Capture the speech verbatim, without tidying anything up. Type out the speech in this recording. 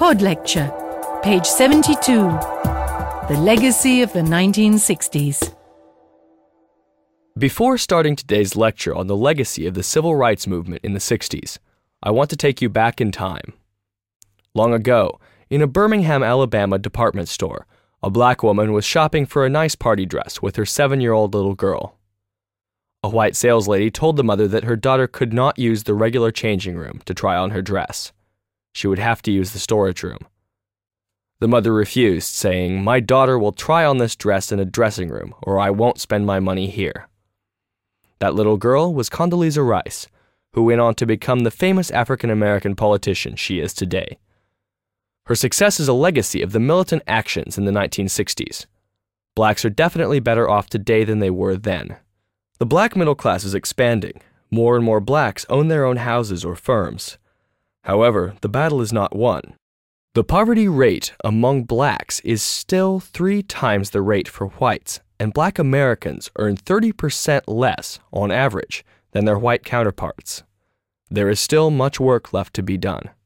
Pod Lecture, page seventy-two, The Legacy of the nineteen sixties. Before starting today's lecture on the legacy of the civil rights movement in the sixties, I want to take you back in time. Long ago, in a Birmingham, Alabama department store, a black woman was shopping for a nice party dress with her seven-year-old little girl. A white saleslady told the mother that her daughter could not use the regular changing room to try on her dress. She would have to use the storage room. The mother refused, saying, "My daughter will try on this dress in a dressing room, or I won't spend my money here." That little girl was Condoleezza Rice, who went on to become the famous African-American politician she is today. Her success is a legacy of the militant actions in the nineteen sixties. Blacks are definitely better off today than they were then. The black middle class is expanding. More and more blacks own their own houses or firms. However, the battle is not won. The poverty rate among blacks is still three times the rate for whites, and black Americans earn thirty percent less, on average, than their white counterparts. There is still much work left to be done.